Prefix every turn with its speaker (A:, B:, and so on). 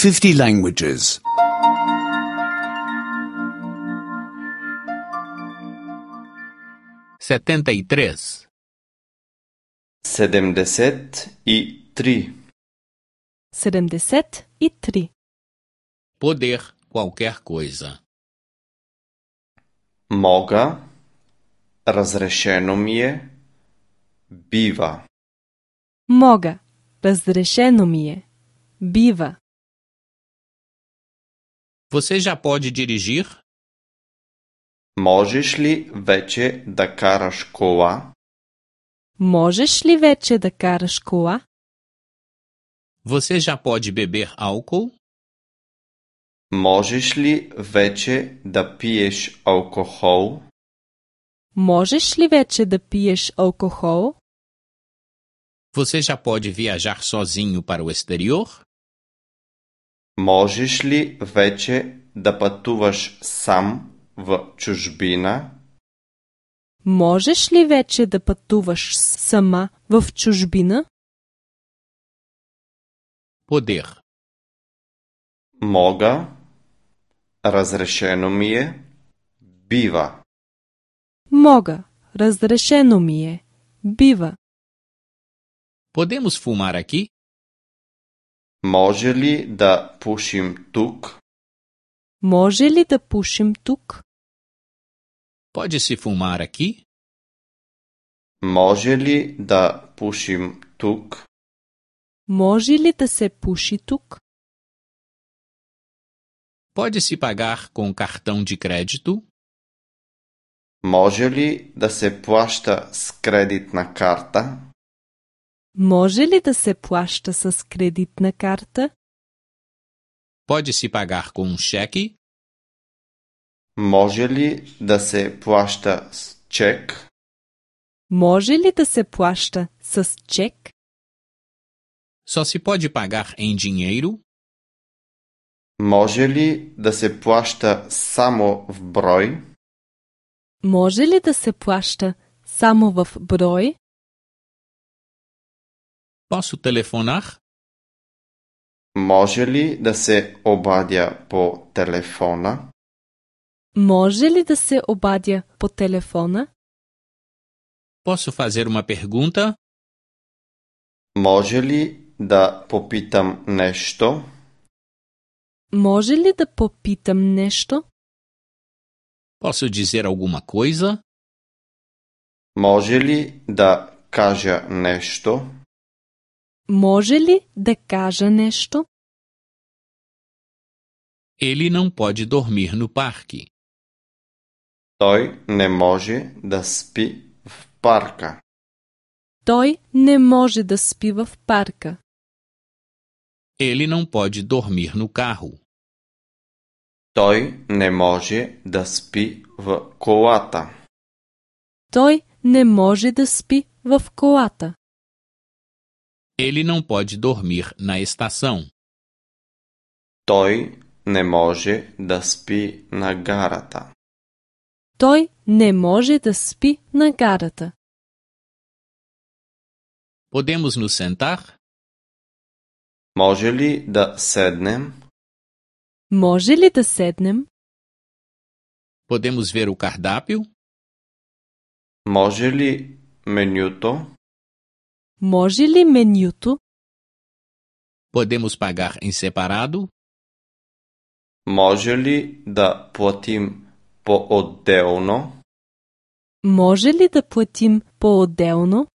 A: 50 languages.
B: 73.
C: 73.
D: 73.
B: Poder qualquer coisa.
C: Мога, разрешено ми е, бива.
D: Мога. Разрешено ми е. Бива.
B: Você já pode dirigir?
C: Можеш ли вече да караш кола?
D: Можеш ли вече да караш кола?
B: Você já pode beber álcool?
C: Можеш ли вече да пиеш алкохол?
D: Можеш ли вече да пиеш алкохол?
B: Você já pode viajar sozinho para o exterior?
C: Можеш ли вече да пътуваш сам в чужбина?
D: Можеш ли вече да пътуваш сама в чужбина?
B: Poder.
C: Мога, разрешено ми е, бива.
D: Мога. Разрешено ми е. Бива.
B: Podemos fumar aqui?
C: Може ли да пушим тук?
D: Може ли да пушим тук?
B: Pode-se fumar aqui?
C: Може ли да пушим тук?
D: Може ли да се пуши тук?
B: Pode-se pagar com cartão de crédito?
C: Може ли да се плаща с кредитна карта?
D: Може ли да се плаща с кредитна карта?
B: Pode-se pagar com um cheque?
C: Може ли да се плаща с чек?
D: Може ли да се плаща с чек?
B: Só se pode pagar em dinheiro?
C: Може ли да се плаща само в брой?
D: Може ли да се плаща само в брой?
B: Posso telefonar?
C: Може ли да се обадя по телефона?
D: Може ли да се обадя по телефона?
B: Posso fazer uma pergunta?
C: Може ли да попитам нещо?
D: Може ли да попитам нещо?
B: Posso dizer alguma coisa?
C: Може ли да кажа нещо?
D: Може ли да кажа нещо?
B: Ele não pode dormir no parque.
C: Той не може да спи в парка.
D: Той не може да спи в парка.
B: Ele não pode dormir no carro.
C: Той не може да спи в колата.
D: Той не може да спи в колата.
B: Ele não pode dormir na estação.
C: Той не може да спи на гарата.
D: Той не може да спи на гарата.
B: Podemos nos sentar?
C: Може ли да седнем?
D: Може ли да седнем?
B: Podemos ver o cardápio?
C: Може ли менюто?
D: Може ли менюто?
B: Podemos pagar em separado?
C: Може ли да платим по-отделно?
D: Може ли да платим по-отделно?